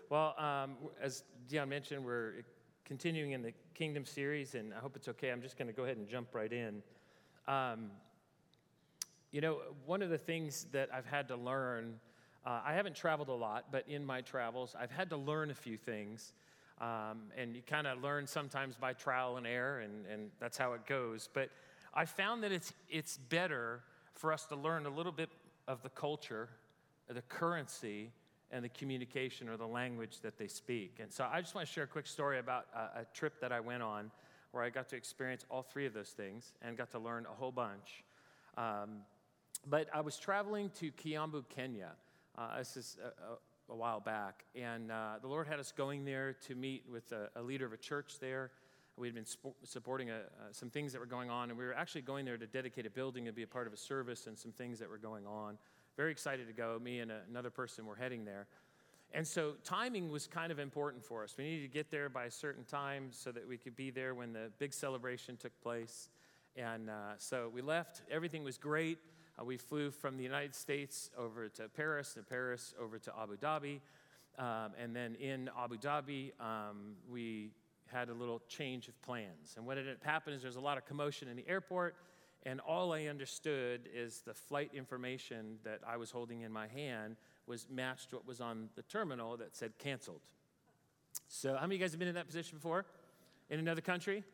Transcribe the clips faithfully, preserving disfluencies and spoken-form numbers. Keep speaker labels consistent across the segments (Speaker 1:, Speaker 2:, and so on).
Speaker 1: Well, um, as Dion mentioned, we're continuing in the Kingdom series, and I hope it's okay. I'm just going to go ahead and jump right in. Um, you know, one of the things that I've had to learn, uh, I haven't traveled a lot, but in my travels, I've had to learn a few things. Um, and you kind of learn sometimes by trial and error, and, and that's how it goes. But I found that it's it's better for us to learn a little bit of the culture, the currency, and the communication or the language that they speak. And so I just want to share a quick story about a, a trip that I went on where I got to experience all three of those things and got to learn a whole bunch. Um, but I was traveling to Kiambu, Kenya. Uh, this is a, a, a while back. And uh, the Lord had us going there to meet with a, a leader of a church there. We had been sp- supporting a, uh, some things that were going on, and we were actually going there to dedicate a building and be a part of a service and some things that were going on. Very excited to go. Me and a, another person were heading there. And so timing was kind of important for us. We needed to get there by a certain time so that we could be there when the big celebration took place. And uh, so we left. Everything was great. Uh, we flew from the United States over to Paris, and Paris over to Abu Dhabi. Um, and then in Abu Dhabi, um, we had a little change of plans. And what ended up happening is there's a lot of commotion in the airport. And all I understood is the flight information that I was holding in my hand was matched what was on the terminal that said canceled. So how many of you guys have been in that position before? In another country?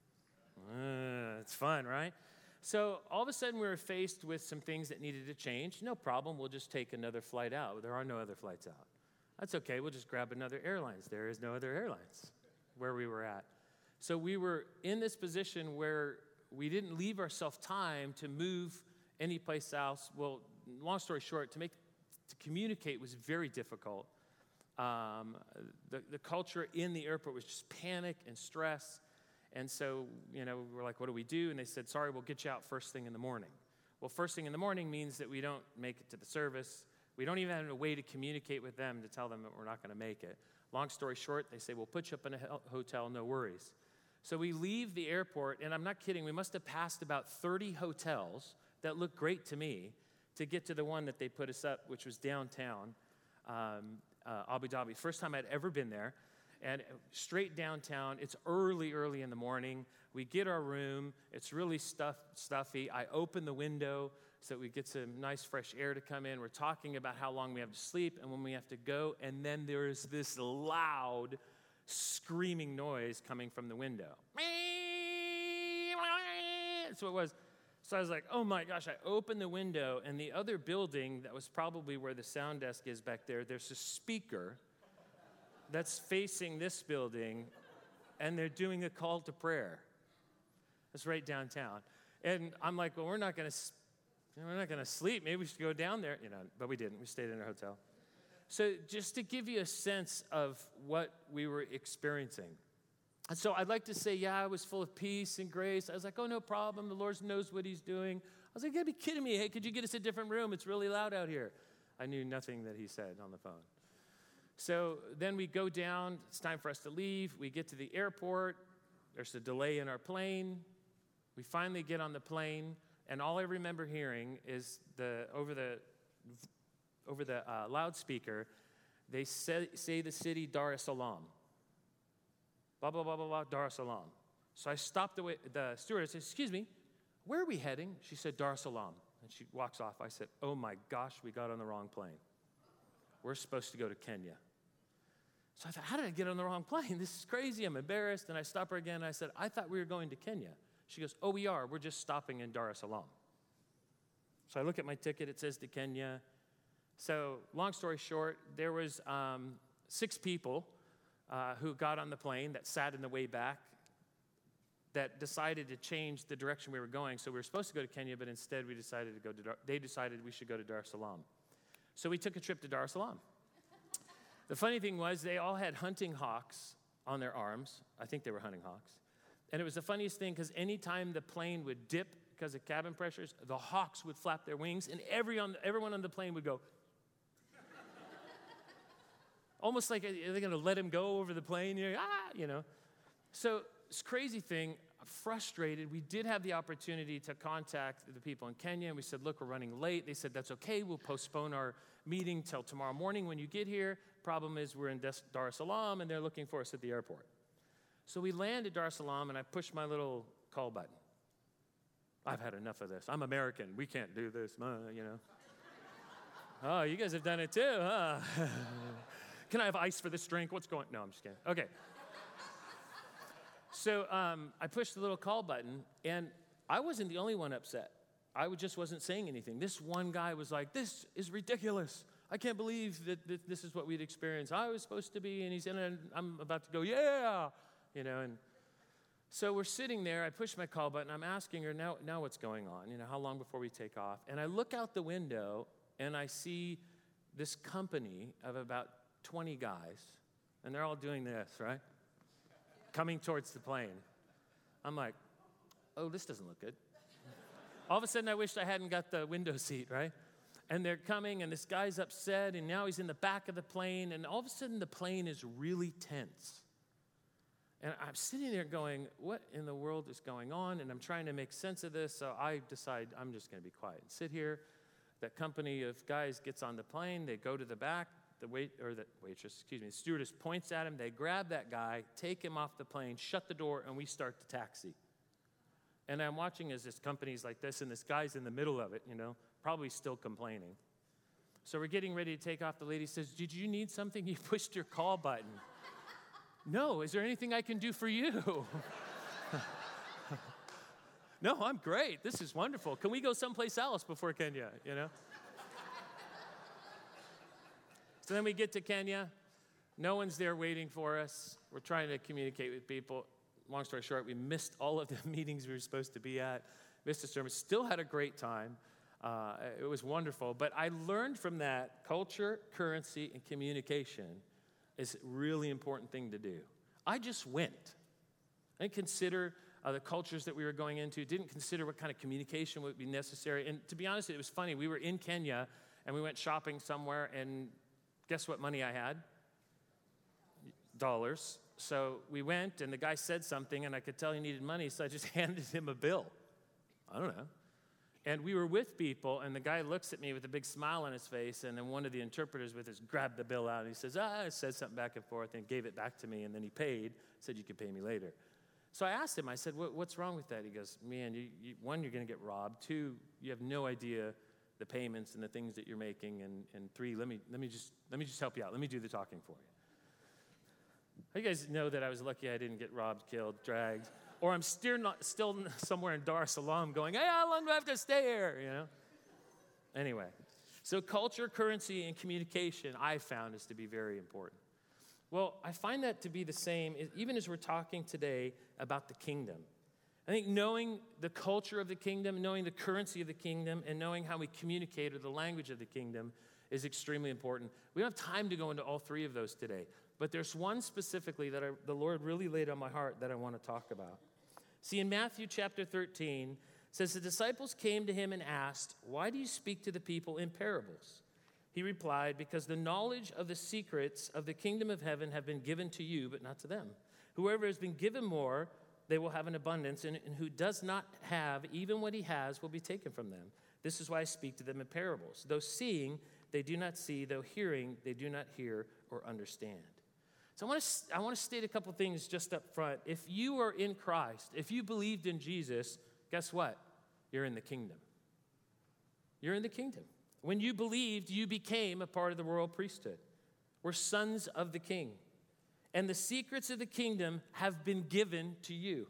Speaker 1: Uh, it's fun, right? So all of a sudden we were faced with some things that needed to change. No problem, we'll just take another flight out. There are no other flights out. That's okay, we'll just grab another airlines. There is no other airlines where we were at. So we were in this position where we didn't leave ourselves time to move anyplace else. Well, long story short, to make to communicate was very difficult. Um, the, the culture in the airport was just panic and stress. And so, you know, we were like, what do we do? And they said, sorry, we'll get you out first thing in the morning. Well, first thing in the morning means that we don't make it to the service. We don't even have a way to communicate with them to tell them that we're not going to make it. Long story short, they say, we'll put you up in a hotel, no worries. So we leave the airport, and I'm not kidding, we must have passed about thirty hotels that looked great to me to get to the one that they put us up, which was downtown, um, uh, Abu Dhabi. First time I'd ever been there. And straight downtown, it's early, early in the morning. We get our room. It's really stuff, stuffy. I open the window so we get some nice fresh air to come in. We're talking about how long we have to sleep and when we have to go. And then there's this loud screaming noise coming from the window. That's what it was. So I was like, oh my gosh, I opened the window, and the other building that was probably where the sound desk is back there, there's a speaker that's facing this building, and they're doing a call to prayer. It's right downtown. And I'm like, well, we're not going to we're not going to sleep. Maybe we should go down there, you know, but we didn't. We stayed in our hotel. So just to give you a sense of what we were experiencing. And so I'd like to say, yeah, I was full of peace and grace. I was like, oh, no problem. The Lord knows what he's doing. I was like, you gotta be kidding me. Hey, could you get us a different room? It's really loud out here. I knew nothing that he said on the phone. So then we go down. It's time for us to leave. We get to the airport. There's a delay in our plane. We finally get on the plane, and all I remember hearing is the over the over the uh, loudspeaker, they say, say the city Dar es Salaam. Blah, blah, blah, blah, blah, Dar es Salaam. So I stopped the, way, the stewardess. I said, excuse me, where are we heading? She said, Dar es Salaam. And she walks off. I said, oh my gosh, we got on the wrong plane. We're supposed to go to Kenya. So I thought, how did I get on the wrong plane? This is crazy. I'm embarrassed. And I stopped her again, and I said, I thought we were going to Kenya. She goes, oh, we are. We're just stopping in Dar es Salaam. So I look at my ticket. It says to Kenya. So long story short, there was um, six people uh, who got on the plane that sat in the way back that decided to change the direction we were going. So we were supposed to go to Kenya, but instead we decided to go to Dar- they decided we should go to Dar es Salaam. So we took a trip to Dar es Salaam. The funny thing was they all had hunting hawks on their arms. I think they were hunting hawks. And it was the funniest thing because anytime the plane would dip because of cabin pressures, the hawks would flap their wings, and every on, everyone on the plane would go, almost like, are they going to let him go over the plane? You're like, ah, you know. So this crazy thing, frustrated. We did have the opportunity to contact the people in Kenya, and we said, look, we're running late. They said, that's okay. We'll postpone our meeting till tomorrow morning when you get here. Problem is we're in Dar es Salaam, and they're looking for us at the airport. So we land at Dar es Salaam, and I push my little call button. I've had enough of this. I'm American. We can't do this, uh, you know. Oh, you guys have done it too, huh? Can I have ice for this drink? What's going? No, I'm just kidding. Okay. So um, I pushed the little call button, and I wasn't the only one upset. I just wasn't saying anything. This one guy was like, this is ridiculous. I can't believe that, that this is what we'd experienced. I was supposed to be, and he's in it. I'm about to go, yeah, you know. And so we're sitting there. I push my call button. I'm asking her, now, now what's going on? You know, how long before we take off? And I look out the window, and I see this company of about twenty guys, and they're all doing this, right? Coming towards the plane. I'm like, oh, this doesn't look good. All of a sudden, I wished I hadn't got the window seat, right? And they're coming, and this guy's upset, and now he's in the back of the plane, and all of a sudden, the plane is really tense. And I'm sitting there going, what in the world is going on? And I'm trying to make sense of this, so I decide I'm just going to be quiet and sit here. That company of guys gets on the plane. They go to the back. The wait or the waitress, excuse me, the stewardess points at him. They grab that guy, take him off the plane, shut the door, and we start the taxi. And I'm watching as this company's like this, and this guy's in the middle of it, you know, probably still complaining. So we're getting ready to take off. The lady says, did you need something? You pushed your call button. No, is there anything I can do for you? No, I'm great. This is wonderful. Can we go someplace else before Kenya, you know? So then we get to Kenya. No one's there waiting for us. We're trying to communicate with people. Long story short, we missed all of the meetings we were supposed to be at, missed the service, still had a great time. Uh, it was wonderful. But I learned from that culture, currency, and communication is a really important thing to do. I just went. I didn't consider uh, the cultures that we were going into, didn't consider what kind of communication would be necessary. And to be honest, it was funny. We were in Kenya, and we went shopping somewhere, and guess what money I had? Dollars. So we went, and the guy said something, and I could tell he needed money, so I just handed him a bill. I don't know. And we were with people, and the guy looks at me with a big smile on his face, and then one of the interpreters with us grabbed the bill out, and he says, ah, I said something back and forth, and gave it back to me, and then he paid, said you could pay me later. So I asked him, I said, what, what's wrong with that? He goes, man, you, you, one, you're going to get robbed. Two, you have no idea the payments and the things that you're making, and, and three, let me, let, me just, let me just help you out. Let me do the talking for you. You guys know that I was lucky I didn't get robbed, killed, dragged, or I'm still not still somewhere in Dar es Salaam going, hey, how long do I have to stay here, you know? Anyway, so culture, currency, and communication I found is to be very important. Well, I find that to be the same, even as we're talking today about the kingdom. I think knowing the culture of the kingdom, knowing the currency of the kingdom, and knowing how we communicate or the language of the kingdom is extremely important. We don't have time to go into all three of those today. But there's one specifically that I, the Lord really laid on my heart that I want to talk about. See, in Matthew chapter thirteen, it says, the disciples came to him and asked, why do you speak to the people in parables? He replied, because the knowledge of the secrets of the kingdom of heaven have been given to you, but not to them. Whoever has been given more, they will have an abundance, and, and who does not have, even what he has, will be taken from them. This is why I speak to them in parables. Though seeing, they do not see. Though hearing, they do not hear or understand. So I want to I want to state a couple things just up front. If you are in Christ, if you believed in Jesus, guess what? You're in the kingdom. You're in the kingdom. When you believed, you became a part of the royal priesthood. We're sons of the king. And the secrets of the kingdom have been given to you.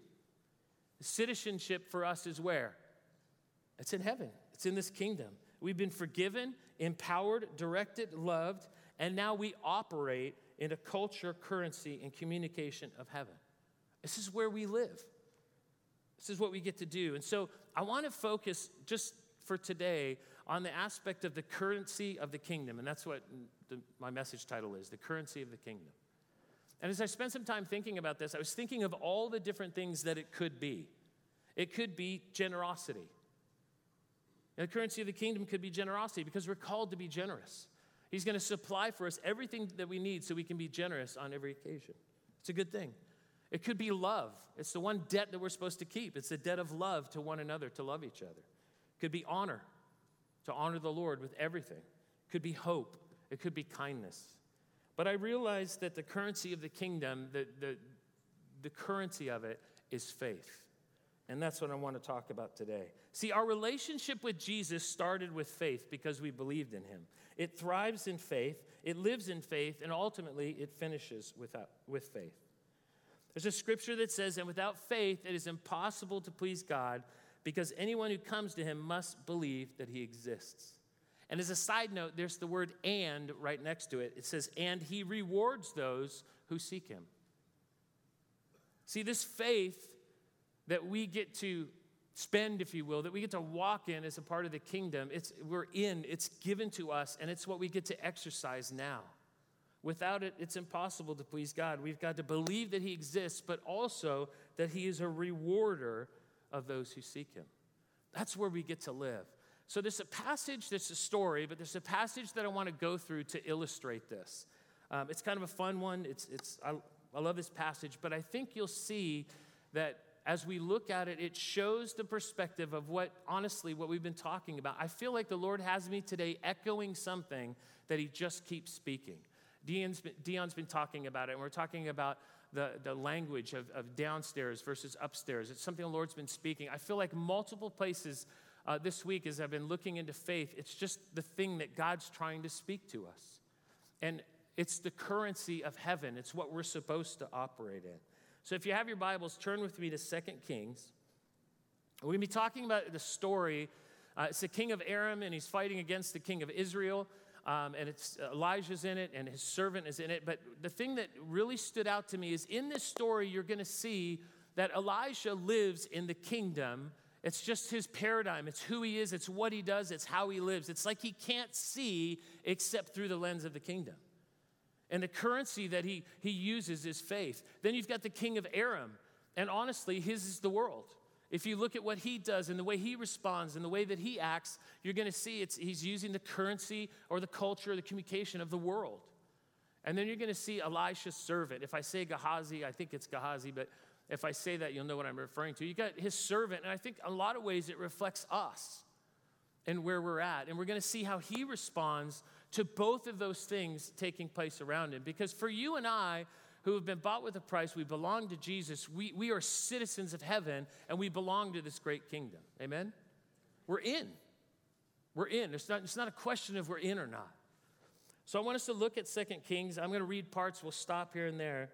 Speaker 1: Citizenship for us is where? It's in heaven. It's in this kingdom. We've been forgiven, empowered, directed, loved, and now we operate in a culture, currency, and communication of heaven. This is where we live. This is what we get to do. And so I want to focus just for today on the aspect of the currency of the kingdom. And that's what the, my message title is, the currency of the kingdom. And as I spent some time thinking about this, I was thinking of all the different things that it could be. It could be generosity. And the currency of the kingdom could be generosity because we're called to be generous. He's going to supply for us everything that we need so we can be generous on every occasion. It's a good thing. It could be love. It's the one debt that we're supposed to keep. It's the debt of love to one another, to love each other. It could be honor, to honor the Lord with everything. It could be hope. It could be kindness. But I realized that the currency of the kingdom, the, the, the currency of it is faith. And that's what I want to talk about today. See, our relationship with Jesus started with faith because we believed in him. It thrives in faith, it lives in faith, and ultimately it finishes without, with faith. There's a scripture that says, and without faith it is impossible to please God, because anyone who comes to him must believe that he exists. And as a side note, there's the word and right next to it. It says, and he rewards those who seek him. See, this faith that we get to spend, if you will, that we get to walk in as a part of the kingdom, it's, we're in, it's given to us, and it's what we get to exercise now. Without it, it's impossible to please God. We've got to believe that he exists, but also that he is a rewarder of those who seek him. That's where we get to live. So there's a passage, there's a story, but there's a passage that I want to go through to illustrate this. Um, it's kind of a fun one. It's, it's, I, I love this passage, but I think you'll see that as we look at it, it shows the perspective of what, honestly, what we've been talking about. I feel like the Lord has me today echoing something that he just keeps speaking. Dion's been, Dion's been talking about it, and we're talking about the, the language of, of downstairs versus upstairs. It's something the Lord's been speaking. I feel like multiple places uh, this week as I've been looking into faith, it's just the thing that God's trying to speak to us. And it's the currency of heaven. It's what we're supposed to operate in. So if you have your Bibles, turn with me to Second Kings. We're going to be talking about the story. Uh, it's the king of Aram, and he's fighting against the king of Israel. Um, and it's Elijah's in it, and his servant is in it. But the thing that really stood out to me is in this story, you're going to see that Elijah lives in the kingdom. It's just his paradigm. It's who he is. It's what he does. It's how he lives. It's like he can't see except through the lens of the kingdom. And the currency that he, he uses is faith. Then you've got the king of Aram. And honestly, his is the world. If you look at what he does and the way he responds and the way that he acts, you're going to see it's, he's using the currency or the culture or the communication of the world. And then you're going to see Elisha's servant. If I say Gehazi, I think it's Gehazi, but if I say that, you'll know what I'm referring to. You got his servant, and I think a lot of ways it reflects us and where we're at. And we're going to see how he responds to both of those things taking place around him. Because for you and I, who have been bought with a price, we belong to Jesus. We, we are citizens of heaven, and we belong to this great kingdom. Amen? We're in. We're in. It's not, it's not a question of we're in or not. So I want us to look at Second Kings. I'm going to read parts. We'll stop here and there.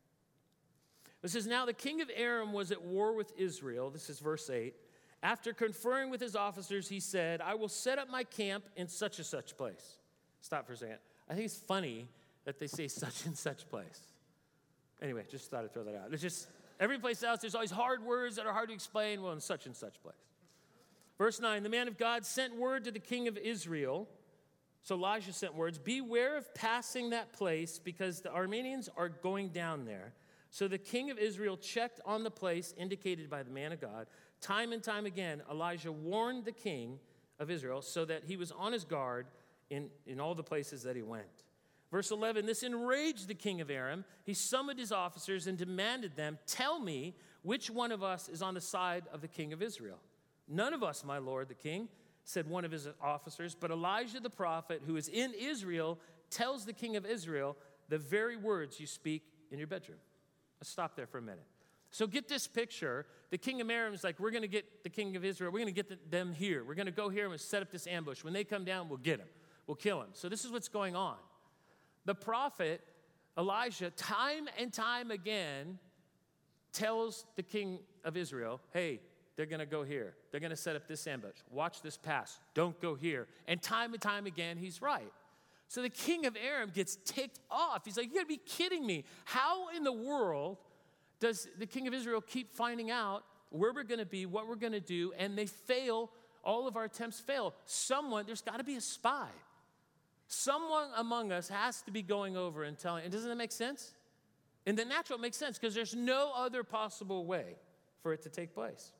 Speaker 1: It says, now the king of Aram was at war with Israel. This is verse eight. After conferring with his officers, he said, I will set up my camp in such and such place. Stop for a second. I think it's funny that they say such and such place. Anyway, just thought I'd throw that out. It's just, every place else, there's always hard words that are hard to explain. Well, in such and such place. Verse nine, the man of God sent word to the king of Israel. So Elijah sent words, beware of passing that place because the Arameans are going down there. So the king of Israel checked on the place indicated by the man of God. Time and time again, Elijah warned the king of Israel so that he was on his guard in, in all the places that he went. Verse eleven, this enraged the king of Aram. He summoned his officers and demanded them, tell me which one of us is on the side of the king of Israel. None of us, my lord, the king, said one of his officers, but Elijah the prophet, who is in Israel, tells the king of Israel the very words you speak in your bedroom. Let's stop there for a minute. So get this picture. The king of Aram is like, we're going to get the king of Israel. We're going to get the, them here. We're going to go here and we'll set up this ambush. When they come down, we'll get them. We'll kill them. So this is what's going on. The prophet, Elijah, time and time again, tells the king of Israel, hey, they're going to go here. They're going to set up this ambush. Watch this pass. Don't go here. And time and time again, he's right. So the king of Aram gets ticked off. He's like, you got to be kidding me. How in the world does the king of Israel keep finding out where we're going to be, what we're going to do, and they fail, all of our attempts fail? Someone, there's got to be a spy. Someone among us has to be going over and telling, and doesn't that make sense? In the natural, it makes sense because there's no other possible way for it to take place.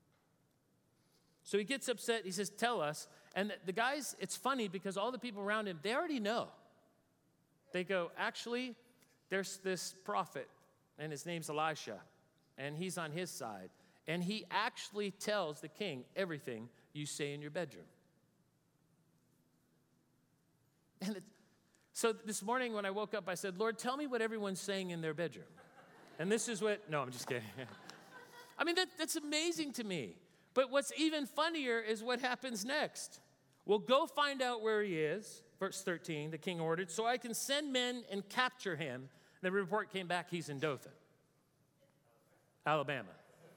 Speaker 1: So he gets upset. He says, tell us. And the guys, it's funny because all the people around him, they already know. They go, actually, there's this prophet, and his name's Elisha, and he's on his side. And he actually tells the king everything you say in your bedroom. And it's, So this morning when I woke up, I said, Lord, tell me what everyone's saying in their bedroom. And this is what, no, I'm just kidding. I mean, that, that's amazing to me. But what's even funnier is what happens next. Well, go find out where he is. Verse thirteen, the king ordered, so I can send men and capture him. And the report came back, he's in Dothan, Alabama.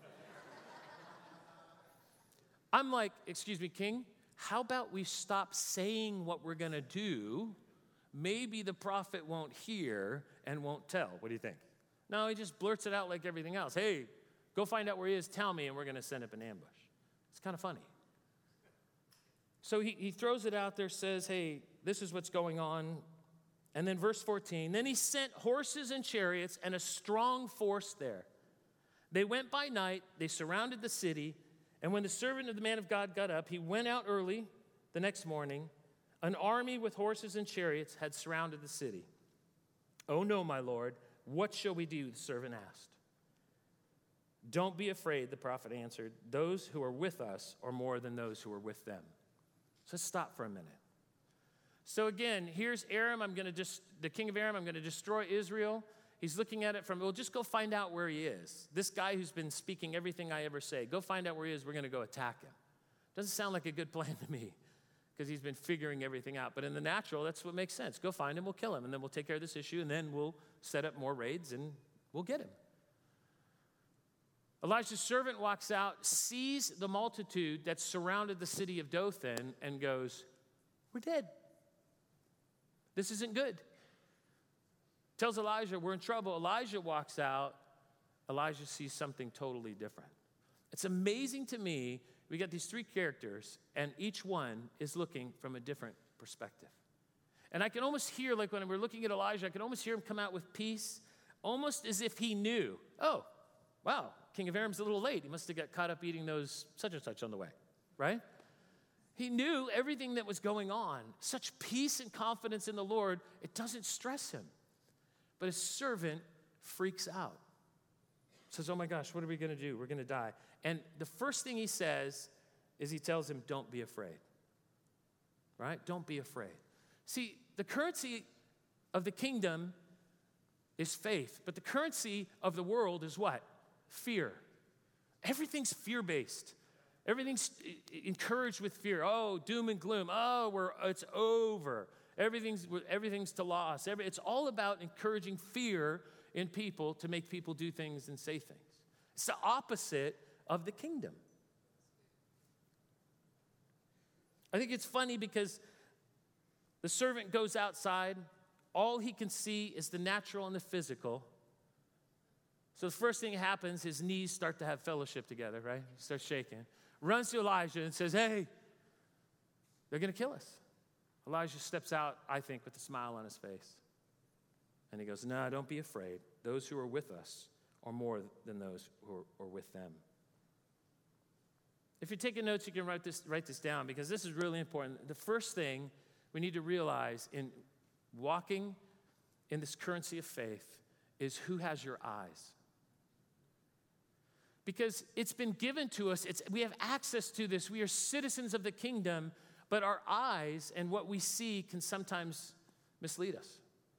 Speaker 1: I'm like, excuse me, king, how about we stop saying what we're going to do? Maybe the prophet won't hear and won't tell. What do you think? No, he just blurts it out like everything else. Hey, go find out where he is, tell me, and we're going to send up an ambush. It's kind of funny. So he, he throws it out there, says, hey, this is what's going on. And then verse fourteen, then he sent horses and chariots and a strong force there. They went by night, they surrounded the city, and when the servant of the man of God got up, he went out early the next morning. An army with horses and chariots had surrounded the city. Oh no, my lord, what shall we do? The servant asked. Don't be afraid, the prophet answered. Those who are with us are more than those who are with them. So let's stop for a minute. So again, here's Aram. I'm going to just, the king of Aram, I'm going to destroy Israel. He's looking at it from, well, just go find out where he is. This guy who's been speaking everything I ever say, go find out where he is. We're going to go attack him. Doesn't sound like a good plan to me because he's been figuring everything out. But in the natural, that's what makes sense. Go find him, we'll kill him, and then we'll take care of this issue, and then we'll set up more raids, and we'll get him. Elijah's servant walks out, sees the multitude that surrounded the city of Dothan, and goes, we're dead. This isn't good. Tells Elijah, we're in trouble. Elijah walks out. Elijah sees something totally different. It's amazing to me. We got these three characters, and each one is looking from a different perspective. And I can almost hear, like when we're looking at Elijah, I can almost hear him come out with peace, almost as if he knew, oh, wow, King of Aram's a little late. He must have got caught up eating those such and such on the way, right? He knew everything that was going on. Such peace and confidence in the Lord, it doesn't stress him. But his servant freaks out. Says, oh my gosh, what are we going to do? We're going to die. And the first thing he says is he tells him, don't be afraid. Right? Don't be afraid. See, the currency of the kingdom is faith. But the currency of the world is what? Fear. Everything's fear-based. Everything's encouraged with fear. Oh, doom and gloom. Oh, we're, it's over. Everything's, everything's to loss. Every, it's all about encouraging fear in people to make people do things and say things. It's the opposite of the kingdom. I think it's funny because the servant goes outside. All he can see is the natural and the physical. So the first thing that happens, his knees start to have fellowship together, right? He starts shaking. Runs to Elijah and says, hey, they're going to kill us. Elijah steps out, I think, with a smile on his face. And he goes, no, don't be afraid. Those who are with us are more than those who are, are with them. If you're taking notes, you can write this, write this down because this is really important. The first thing we need to realize in walking in this currency of faith is who has your eyes. Because it's been given to us. It's, we have access to this. We are citizens of the kingdom. But our eyes and what we see can sometimes mislead us.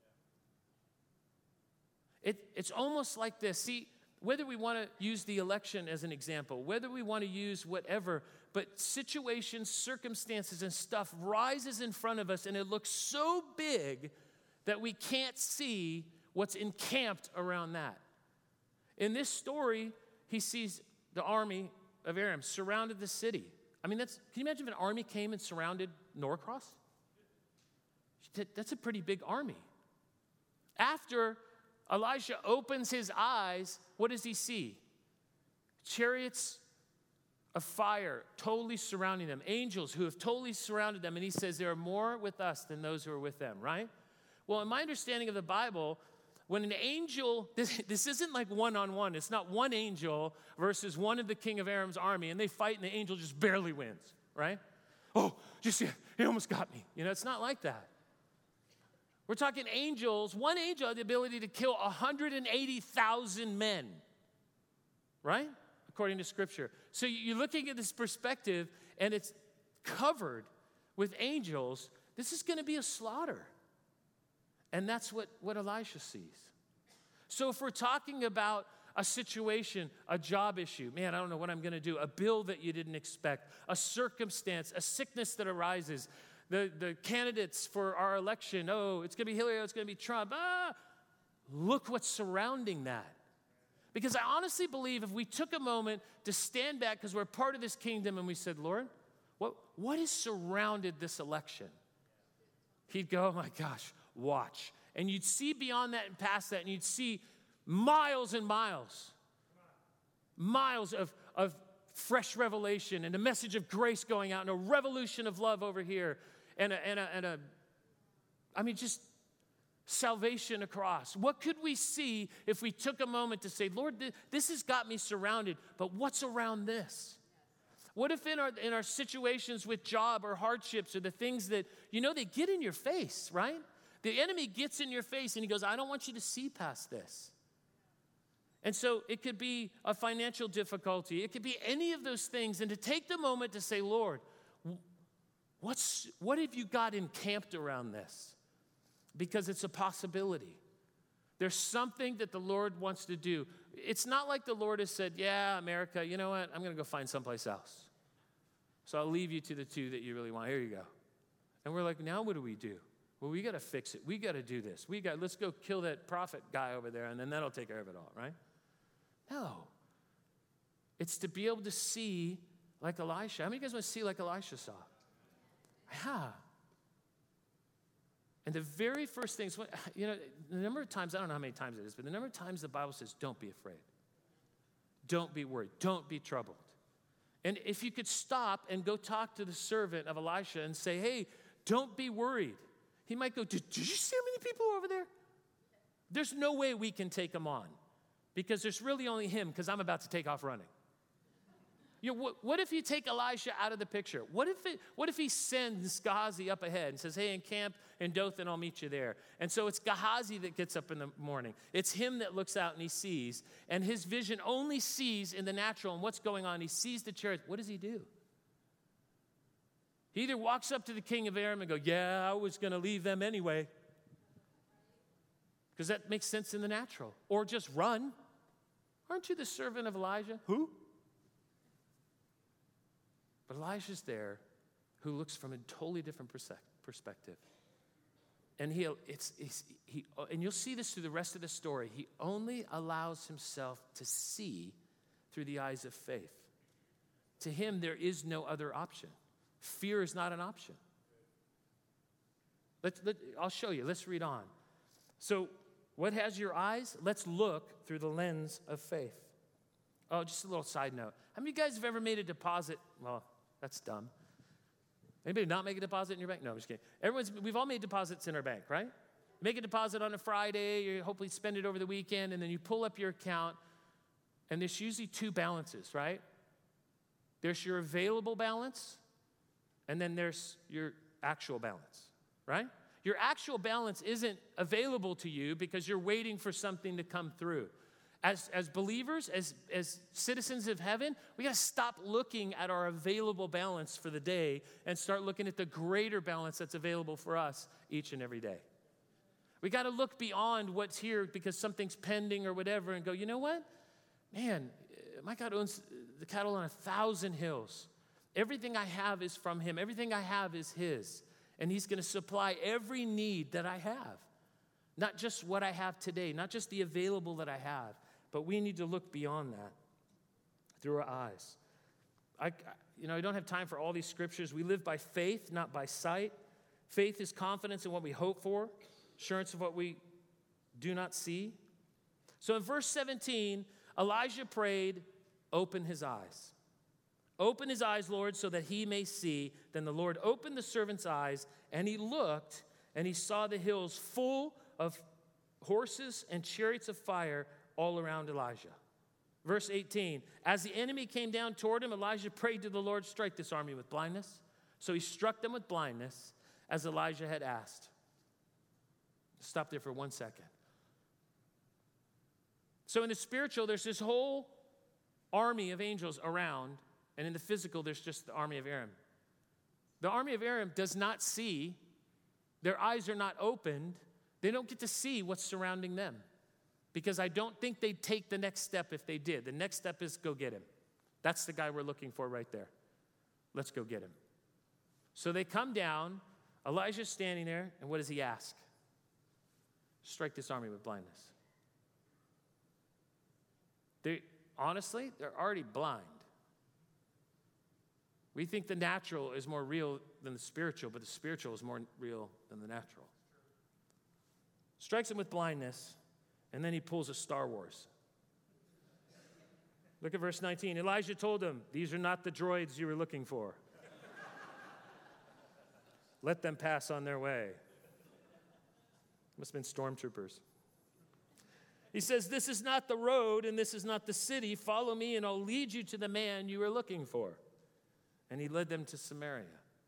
Speaker 1: It, it's almost like this. See, whether we want to use the election as an example, whether we want to use whatever, but situations, circumstances, and stuff rises in front of us, and it looks so big that we can't see what's encamped around that. In this story, he sees the army of Aram surrounded the city. I mean, that's, can you imagine if an army came and surrounded Norcross? That's a pretty big army. After Elisha opens his eyes, what does he see? Chariots of fire totally surrounding them. Angels who have totally surrounded them. And he says, there are more with us than those who are with them, right? Well, in my understanding of the Bible, when an angel, this, this isn't like one-on-one. It's not one angel versus one of the king of Aram's army, and they fight, and the angel just barely wins, right? Oh, just see, he almost got me. You know, it's not like that. We're talking angels. One angel had the ability to kill one hundred eighty thousand men, right? According to Scripture. So you're looking at this perspective, and it's covered with angels. This is going to be a slaughter. And that's what, what Elisha sees. So if we're talking about a situation, a job issue, man, I don't know what I'm going to do, a bill that you didn't expect, a circumstance, a sickness that arises, the, the candidates for our election, oh, it's going to be Hillary, oh, it's going to be Trump. Ah, look what's surrounding that. Because I honestly believe if we took a moment to stand back because we're part of this kingdom and we said, Lord, what, what has surrounded this election? He'd go, oh my gosh, watch. And you'd see beyond that and past that, and you'd see miles and miles, miles of, of fresh revelation and a message of grace going out and a revolution of love over here and a, and a, and a I mean, just salvation across. What could we see if we took a moment to say, Lord, this has got me surrounded, but what's around this? What if in our in our situations with job or hardships or the things that, you know, they get in your face, right? The enemy gets in your face and he goes, I don't want you to see past this. And so it could be a financial difficulty. It could be any of those things. And to take the moment to say, Lord, what's what have you got encamped around this? Because it's a possibility. There's something that the Lord wants to do. It's not like the Lord has said, yeah, America, you know what? I'm going to go find someplace else. So I'll leave you to the two that you really want. Here you go. And we're like, now what do we do? Well, we got to fix it. We got to do this. We got, let's go kill that prophet guy over there, and then that'll take care of it all, right? No. It's to be able to see like Elisha. How many of you guys want to see like Elisha saw? Yeah. And the very first things, you know, the number of times, I don't know how many times it is, but the number of times the Bible says, don't be afraid. Don't be worried. Don't be troubled. And if you could stop and go talk to the servant of Elisha and say, hey, don't be worried. He might go, did, did you see how many people are over there? There's no way we can take them on because there's really only him because I'm about to take off running. You know, what, what if you take Elisha out of the picture? What if it, what if he sends Gehazi up ahead and says, hey, encamp in Dothan, I'll meet you there. And so it's Gehazi that gets up in the morning. It's him that looks out and he sees. And his vision only sees in the natural and what's going on. He sees the chariots. What does he do? He either walks up to the king of Aram and go, yeah, I was going to leave them anyway. Because that makes sense in the natural. Or just run. Aren't you the servant of Elijah? Who? But Elijah's there who looks from a totally different perspective. And he, it's, it's, he, and you'll see this through the rest of the story. He only allows himself to see through the eyes of faith. To him, there is no other option. Fear is not an option. Let, let, I'll show you. Let's read on. So, what has your eyes? Let's look through the lens of faith. Oh, just a little side note. How many of you guys have ever made a deposit? Well, that's dumb. Anybody not make a deposit in your bank? No, I'm just kidding. Everyone's, we've all made deposits in our bank, right? Make a deposit on a Friday, you hopefully spend it over the weekend, and then you pull up your account, and there's usually two balances, right? There's your available balance, and then there's your actual balance, right? Your actual balance isn't available to you because you're waiting for something to come through. As, as believers, as, as citizens of heaven, we got to stop looking at our available balance for the day and start looking at the greater balance that's available for us each and every day. We got to look beyond what's here because something's pending or whatever and go, you know what? Man, my God owns the cattle on a thousand hills. Everything I have is from him. Everything I have is his. And he's going to supply every need that I have. Not just what I have today, not just the available that I have. But we need to look beyond that through our eyes. I, you know, I don't have time for all these scriptures. We live by faith, not by sight. Faith is confidence in what we hope for, assurance of what we do not see. So in verse seventeen, Elijah prayed, open his eyes. Open his eyes, Lord, so that he may see. Then the Lord opened the servant's eyes, and he looked, and he saw the hills full of horses and chariots of fire all around Elijah. Verse eighteen, as the enemy came down toward him, Elijah prayed to the Lord, strike this army with blindness. So he struck them with blindness as Elijah had asked. Stop there for one second. So in the spiritual, there's this whole army of angels around, and in the physical, there's just the army of Aram. The army of Aram does not see. Their eyes are not opened. They don't get to see what's surrounding them because I don't think they'd take the next step if they did. The next step is go get him. That's the guy we're looking for right there. Let's go get him. So they come down. Elijah's standing there, and what does he ask? Strike this army with blindness. They, honestly, they're already blind. We think the natural is more real than the spiritual, but the spiritual is more real than the natural. Strikes him with blindness, and then he pulls a Star Wars. Look at verse nineteen. Elijah told him, these are not the droids you were looking for. Let them pass on their way. Must have been stormtroopers. He says, this is not the road and this is not the city. Follow me and I'll lead you to the man you are looking for. And he led them to Samaria.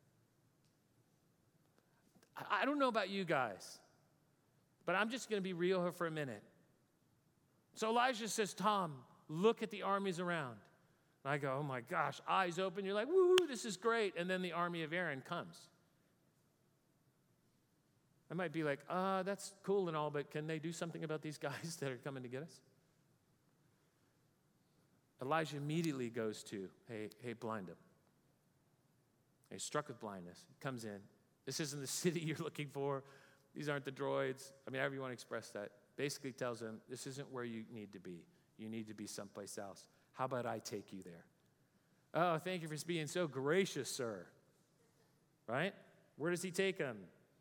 Speaker 1: I don't know about you guys, but I'm just going to be real here for a minute. So Elijah says, Tom, look at the armies around. And I go, oh my gosh, eyes open. You're like, woo, this is great. And then the army of Aaron comes. I might be like, uh, that's cool and all, but can they do something about these guys that are coming to get us? Elijah immediately goes to, hey, hey, blind him. He's struck with blindness. He comes in. This isn't the city you're looking for. These aren't the droids. I mean, however you want to express that. Basically tells him, this isn't where you need to be. You need to be someplace else. How about I take you there? Oh, thank you for being so gracious, sir. Right? Where does he take him?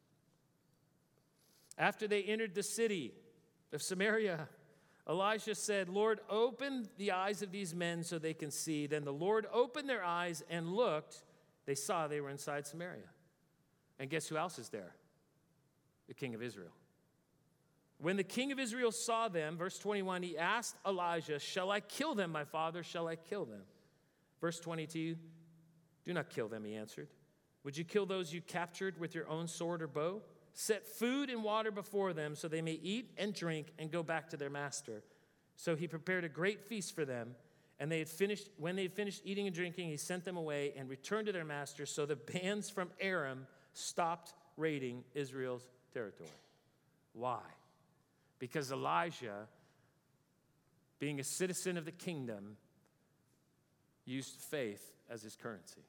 Speaker 1: After they entered the city of Samaria, Elisha said, Lord, open the eyes of these men so they can see. Then the Lord opened their eyes and looked. They saw they were inside Samaria. And guess who else is there? The king of Israel. When the king of Israel saw them, verse twenty-one, he asked Elijah, shall I kill them, my father? Shall I kill them? Verse twenty-two, do not kill them, he answered. Would you kill those you captured with your own sword or bow? Set food and water before them so they may eat and drink and go back to their master. So he prepared a great feast for them. And they had finished, when they had finished eating and drinking, he sent them away and returned to their master. So the bands from Aram stopped raiding Israel's territory. Why? Because Elijah, being a citizen of the kingdom, used faith as his currency.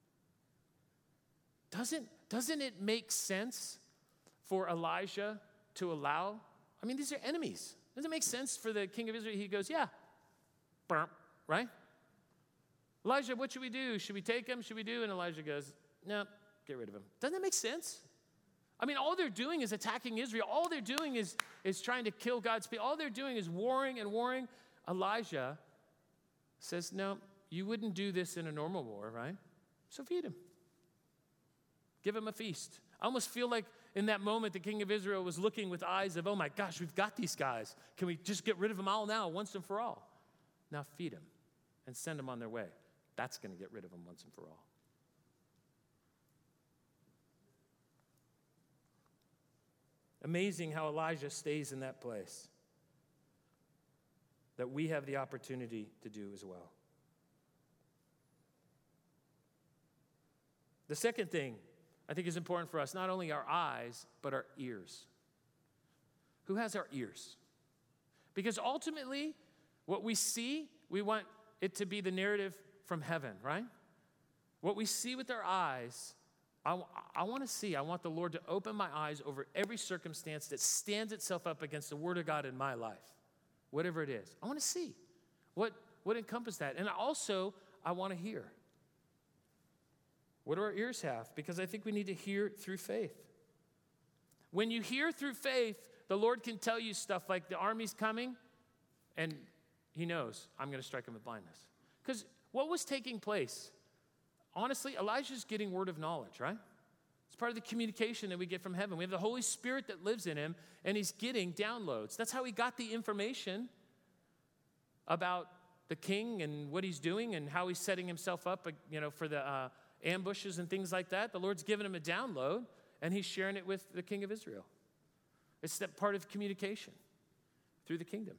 Speaker 1: Doesn't, doesn't it make sense for Elijah to allow? I mean, these are enemies. Doesn't it make sense for the king of Israel? He goes, yeah, right? Elijah, what should we do? Should we take him? Should we do? And Elijah goes, no, get rid of him. Doesn't that make sense? I mean, all they're doing is attacking Israel. All they're doing is, is trying to kill God's people. All they're doing is warring and warring. Elijah says, no, you wouldn't do this in a normal war, right? So feed him. Give him a feast. I almost feel like in that moment, the king of Israel was looking with eyes of, oh my gosh, we've got these guys. Can we just get rid of them all now, once and for all? Now feed them and send them on their way. That's going to get rid of them once and for all. Amazing how Elijah stays in that place that we have the opportunity to do as well. The second thing I think is important for us, not only our eyes, but our ears. Who has our ears? Because ultimately, what we see, we want it to be the narrative from heaven, right? What we see with our eyes, I, I want to see, I want the Lord to open my eyes over every circumstance that stands itself up against the Word of God in my life, whatever it is. I want to see what, what encompasses that. And also, I want to hear. What do our ears have? Because I think we need to hear through faith. When you hear through faith, the Lord can tell you stuff like the army's coming, and he knows I'm going to strike him with blindness. Because what was taking place? Honestly, Elijah's getting word of knowledge, right? It's part of the communication that we get from heaven. We have the Holy Spirit that lives in him, and he's getting downloads. That's how he got the information about the king and what he's doing and how he's setting himself up, you know, for the uh, ambushes and things like that. The Lord's given him a download, and he's sharing it with the king of Israel. It's that part of communication through the kingdom.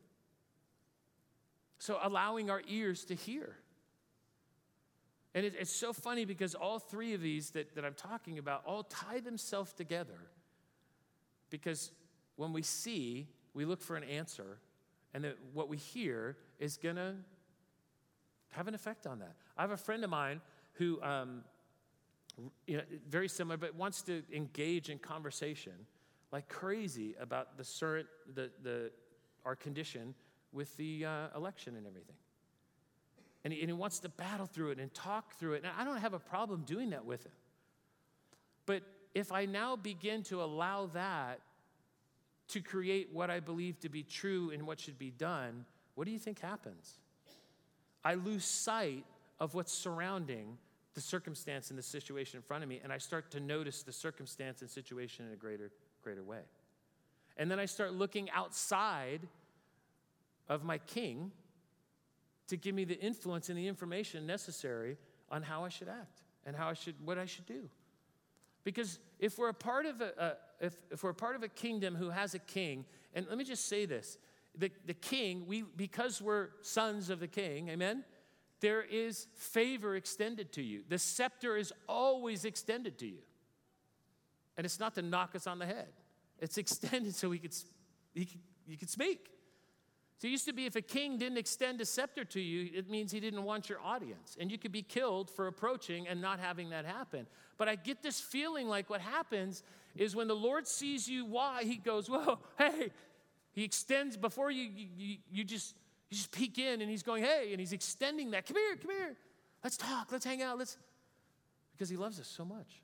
Speaker 1: So allowing our ears to hear. And it, it's so funny because all three of these that, that I'm talking about all tie themselves together. Because when we see, we look for an answer, and that what we hear is going to have an effect on that. I have a friend of mine who, um, you know, very similar, but wants to engage in conversation like crazy about the certain, the the our condition with the uh, election and everything. And he, and he wants to battle through it and talk through it. And I don't have a problem doing that with him. But if I now begin to allow that to create what I believe to be true and what should be done, what do you think happens? I lose sight of what's surrounding the circumstance and the situation in front of me, and I start to notice the circumstance and situation in a greater, greater way. And then I start looking outside of my king to give me the influence and the information necessary on how I should act and how I should, what I should do. Because if we're a part of a, a if, if we're a part of a kingdom who has a king, and let me just say this, the, the king, we because we're sons of the king, amen, there is favor extended to you. The scepter is always extended to you. And it's not to knock us on the head. It's extended so we could, he could, you could speak. So it used to be if a king didn't extend a scepter to you, it means he didn't want your audience. And you could be killed for approaching and not having that happen. But I get this feeling like what happens is when the Lord sees you, why? He goes, whoa, hey. He extends before you, you, you just you just peek in, and he's going, hey, and he's extending that. Come here, come here. Let's talk, let's hang out, let's, because he loves us so much.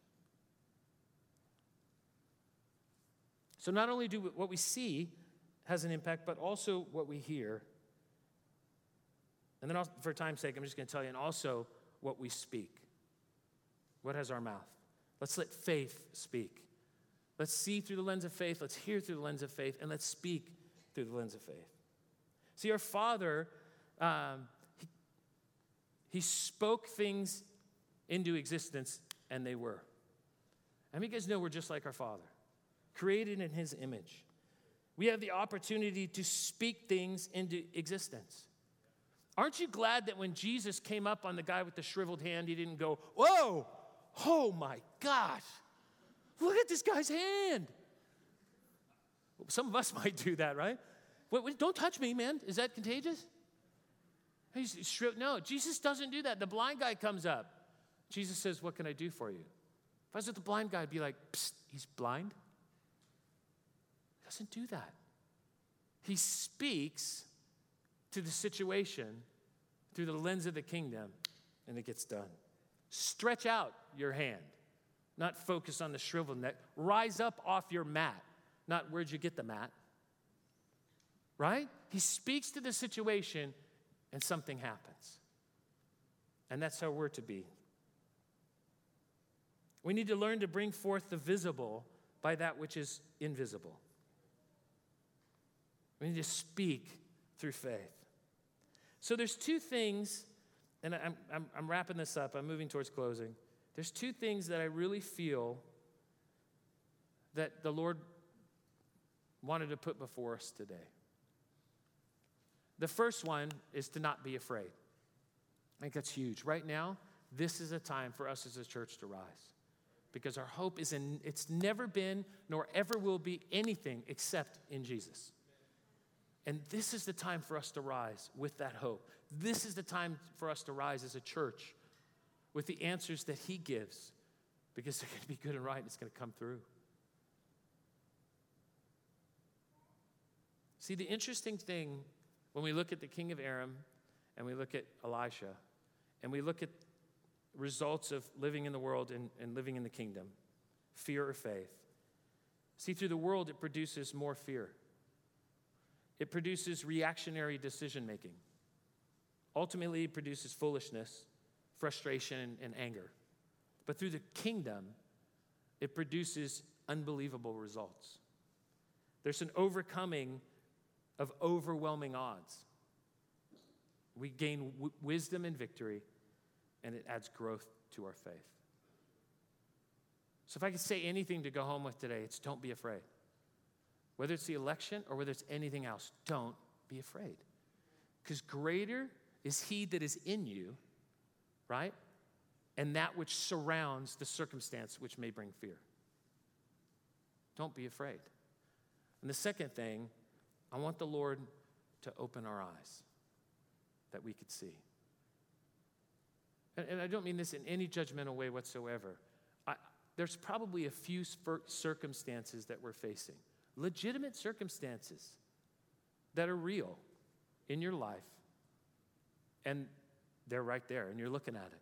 Speaker 1: So not only do we, what we see has an impact, but also what we hear. And then also, for time's sake, I'm just going to tell you, and also what we speak. What has our mouth? Let's let faith speak. Let's see through the lens of faith. Let's hear through the lens of faith. And let's speak through the lens of faith. See, our Father, um, he, he spoke things into existence, and they were. How many of you guys know we're just like our Father? Created in his image. We have the opportunity to speak things into existence. Aren't you glad that when Jesus came up on the guy with the shriveled hand, he didn't go, whoa, oh my gosh, look at this guy's hand. Some of us might do that, right? Wait, wait, don't touch me, man. Is that contagious? He's shriveled. No, Jesus doesn't do that. The blind guy comes up. Jesus says, what can I do for you? If I was with the blind guy, I'd be like, psst, he's blind? He doesn't do that. He speaks to the situation through the lens of the kingdom, and it gets done. Stretch out your hand, not focus on the shriveled neck. Rise up off your mat, not where'd you get the mat. Right? He speaks to the situation, and something happens. And that's how we're to be. We need to learn to bring forth the visible by that which is invisible. We need to speak through faith. So there's two things, and I'm, I'm, I'm wrapping this up. I'm moving towards closing. There's two things that I really feel that the Lord wanted to put before us today. The first one is to not be afraid. I think that's huge. Right now, this is a time for us as a church to rise. Because our hope is in, it's never been nor ever will be anything except in Jesus. And this is the time for us to rise with that hope. This is the time for us to rise as a church with the answers that he gives, because they're going to be good and right, and it's going to come through. See, the interesting thing when we look at the king of Aram and we look at Elisha and we look at results of living in the world and, and living in the kingdom, fear or faith. See, through the world, it produces more fear. It produces reactionary decision-making. Ultimately, it produces foolishness, frustration, and anger. But through the kingdom, it produces unbelievable results. There's an overcoming of overwhelming odds. We gain w- wisdom and victory, and it adds growth to our faith. So if I could say anything to go home with today, it's don't be afraid. Whether it's the election or whether it's anything else, don't be afraid. Because greater is he that is in you, right? And that which surrounds the circumstance which may bring fear. Don't be afraid. And the second thing, I want the Lord to open our eyes that we could see. And, and I don't mean this in any judgmental way whatsoever. I, there's probably a few circumstances that we're facing, legitimate circumstances that are real in your life, and they're right there, and you're looking at it.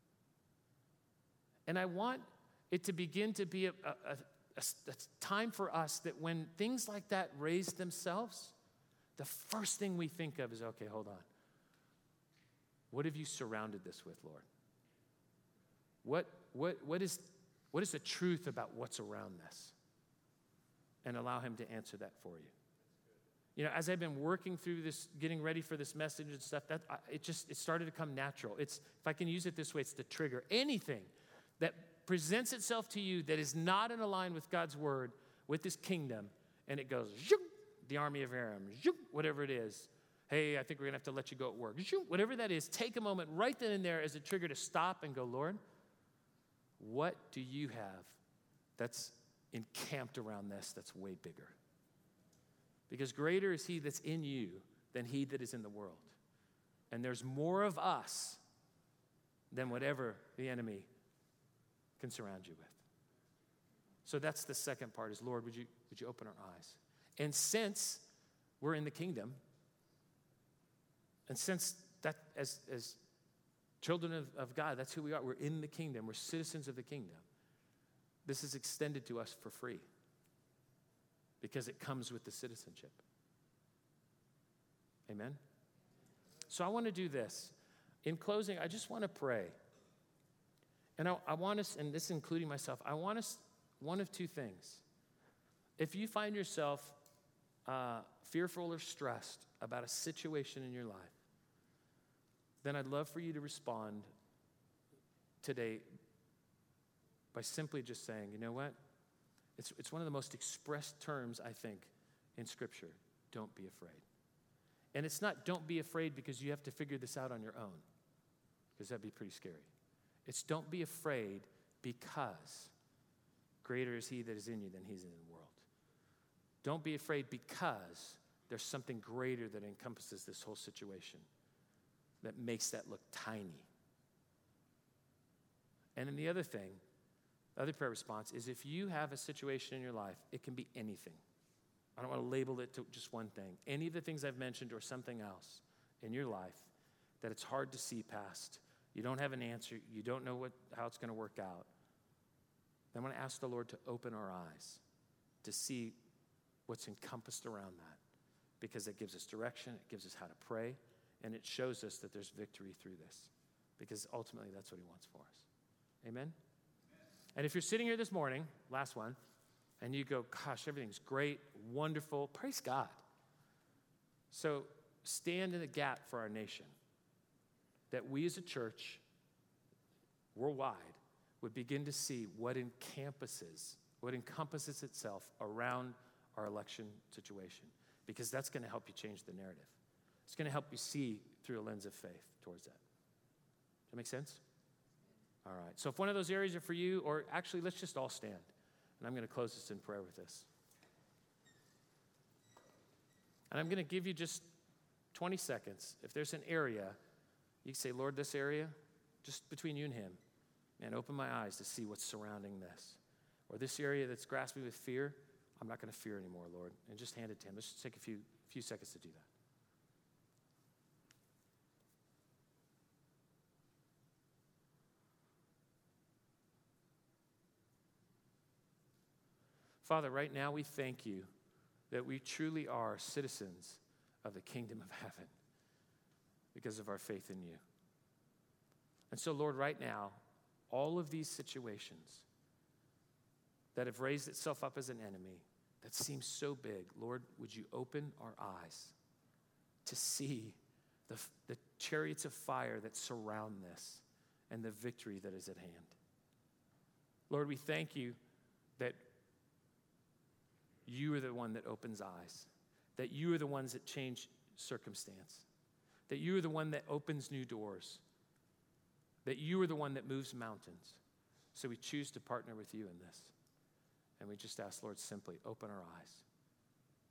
Speaker 1: And I want it to begin to be a, a, a, a time for us that when things like that raise themselves, the first thing we think of is, okay, hold on. What have you surrounded this with, Lord? What, what, what, is, what is the truth about what's around this? And allow him to answer that for you. You know, as I've been working through this, getting ready for this message and stuff, that I, it just, it started to come natural. It's, if I can use it this way, it's the trigger. Anything that presents itself to you that is not in line with God's word, with his kingdom, and it goes, zoom, the army of Aram, zoom, whatever it is. Hey, I think we're going to have to let you go at work. Zoom, whatever that is, take a moment right then and there as a trigger to stop and go, Lord, what do you have that's encamped around this that's way bigger? Because greater is he that's in you than he that is in the world. And there's more of us than whatever the enemy can surround you with. So that's the second part is, Lord, would you, would you open our eyes? And since we're in the kingdom, and since that as, as children of, of God, that's who we are. We're in the kingdom. We're citizens of the kingdom. This is extended to us for free because it comes with the citizenship. Amen? So I want to do this. In closing, I just want to pray. And I, I want us, and this including myself, I want us one of two things. If you find yourself uh, fearful or stressed about a situation in your life, then I'd love for you to respond today by simply just saying, you know what? It's, it's one of the most expressed terms, I think, in Scripture. Don't be afraid. And it's not don't be afraid because you have to figure this out on your own, because that'd be pretty scary. It's don't be afraid because greater is he that is in you than he's in the world. Don't be afraid because there's something greater that encompasses this whole situation that makes that look tiny. And then the other thing, the other prayer response is if you have a situation in your life, it can be anything. I don't want to label it to just one thing. Any of the things I've mentioned or something else in your life that it's hard to see past. You don't have an answer. You don't know what, how it's going to work out. Then I want to ask the Lord to open our eyes to see what's encompassed around that, because it gives us direction, it gives us how to pray, and it shows us that there's victory through this, because ultimately that's what he wants for us. Amen? Amen? And if you're sitting here this morning, last one, and you go, gosh, everything's great, wonderful, praise God. So stand in the gap for our nation, that we as a church worldwide would begin to see what encompasses, what encompasses itself around our election situation, because that's going to help you change the narrative. It's going to help you see through a lens of faith towards that. Does that make sense? All right. So if one of those areas are for you, or actually let's just all stand. And I'm going to close this in prayer with this. And I'm going to give you just twenty seconds. If there's an area, you can say, Lord, this area, just between you and him, man, open my eyes to see what's surrounding this. Or this area that's grasping with fear, I'm not going to fear anymore, Lord. And just hand it to him. Let's just take a few, few seconds to do that. Father, right now we thank you that we truly are citizens of the kingdom of heaven because of our faith in you. And so, Lord, right now, all of these situations that have raised itself up as an enemy, that seems so big, Lord, would you open our eyes to see the, the chariots of fire that surround this and the victory that is at hand. Lord, we thank you that you are the one that opens eyes, that you are the ones that change circumstance, that you are the one that opens new doors, that you are the one that moves mountains. So we choose to partner with you in this. And we just ask, Lord, simply open our eyes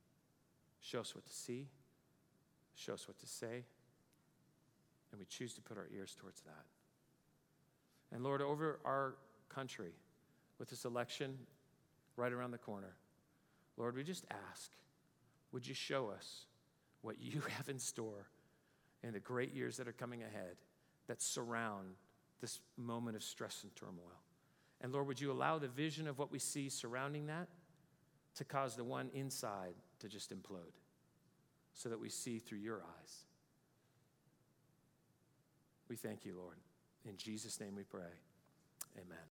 Speaker 1: Show us what to see. Show us what to say. And we choose to put our ears towards that. And Lord, over our country, with this election right around the corner, Lord, we just ask, would you show us what you have in store in the great years that are coming ahead that surround this moment of stress and turmoil? And Lord, would you allow the vision of what we see surrounding that to cause the one inside to just implode so that we see through your eyes? We thank you, Lord. In Jesus' name we pray. Amen.